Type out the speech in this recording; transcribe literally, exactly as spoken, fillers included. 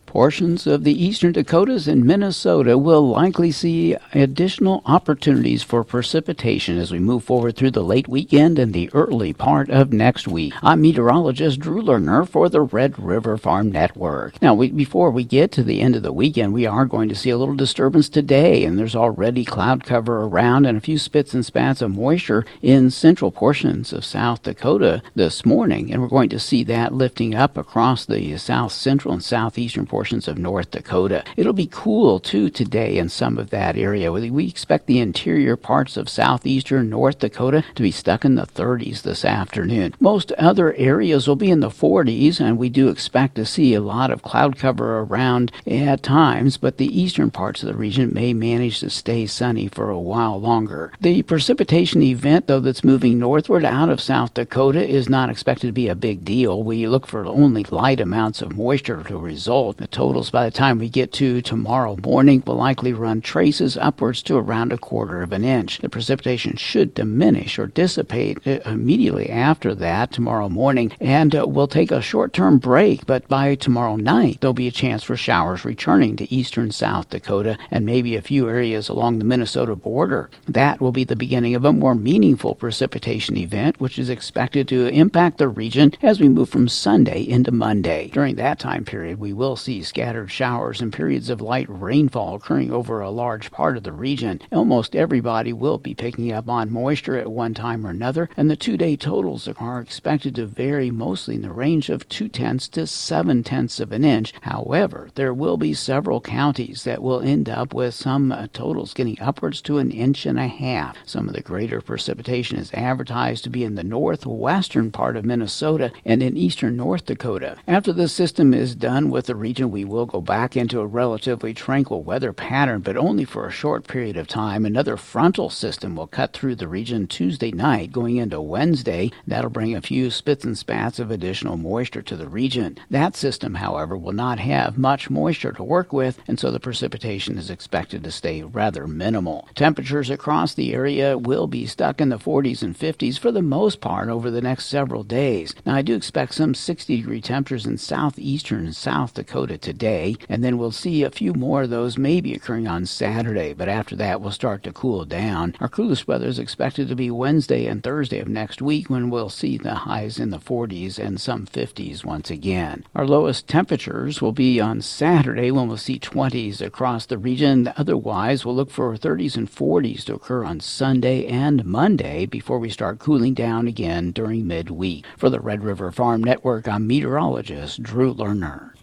Portions of the eastern Dakotas and Minnesota will likely see additional opportunities for precipitation as we move forward through the late weekend and the early part of next week. I'm meteorologist Drew Lerner for the Red River Farm Network. Now, we, before we get to the end of the weekend, we are going to see a little disturbance today, and there's already cloud cover around and a few spits and spats of moisture in central portions of South Dakota this morning, and we're going to see that lifting up across the south central and southeastern portions portions of North Dakota. It'll be cool, too, today in some of that area. We expect the interior parts of southeastern North Dakota to be stuck in the thirties this afternoon. Most other areas will be in the forties, and we do expect to see a lot of cloud cover around at times, but the eastern parts of the region may manage to stay sunny for a while longer. The precipitation event, though, that's moving northward out of South Dakota is not expected to be a big deal. We look for only light amounts of moisture to result. The totals by the time we get to tomorrow morning will likely run traces upwards to around a quarter of an inch. The precipitation should diminish or dissipate immediately after that tomorrow morning, and uh, we'll take a short-term break, but by tomorrow night there'll be a chance for showers returning to eastern South Dakota and maybe a few areas along the Minnesota border. That will be the beginning of a more meaningful precipitation event, which is expected to impact the region as we move from Sunday into Monday. During that time period, we will see scattered showers and periods of light rainfall occurring over a large part of the region. Almost everybody will be picking up on moisture at one time or another, and the two-day totals are expected to vary mostly in the range of two-tenths to seven-tenths of an inch. However, there will be several counties that will end up with some uh, totals getting upwards to an inch and a half. Some of the greater precipitation is advertised to be in the northwestern part of Minnesota and in eastern North Dakota. After the system is done with the region, we will go back into a relatively tranquil weather pattern, but only for a short period of time. Another frontal system will cut through the region Tuesday night going into Wednesday. That'll bring a few spits and spats of additional moisture to the region. That system, however, will not have much moisture to work with, and so the precipitation is expected to stay rather minimal. Temperatures across the area will be stuck in the forties and fifties for the most part over the next several days. Now, I do expect some sixty degree temperatures in southeastern and South Dakota today, and then we'll see a few more of those maybe occurring on Saturday, but after that we'll start to cool down. Our coolest weather is expected to be Wednesday and Thursday of next week, when we'll see the highs in the forties and some fifties once again. Our lowest temperatures will be on Saturday, when we'll see twenties across the region. Otherwise, we'll look for thirties and forties to occur on Sunday and Monday before we start cooling down again during midweek. For the Red River Farm Network, I'm meteorologist Drew Lerner.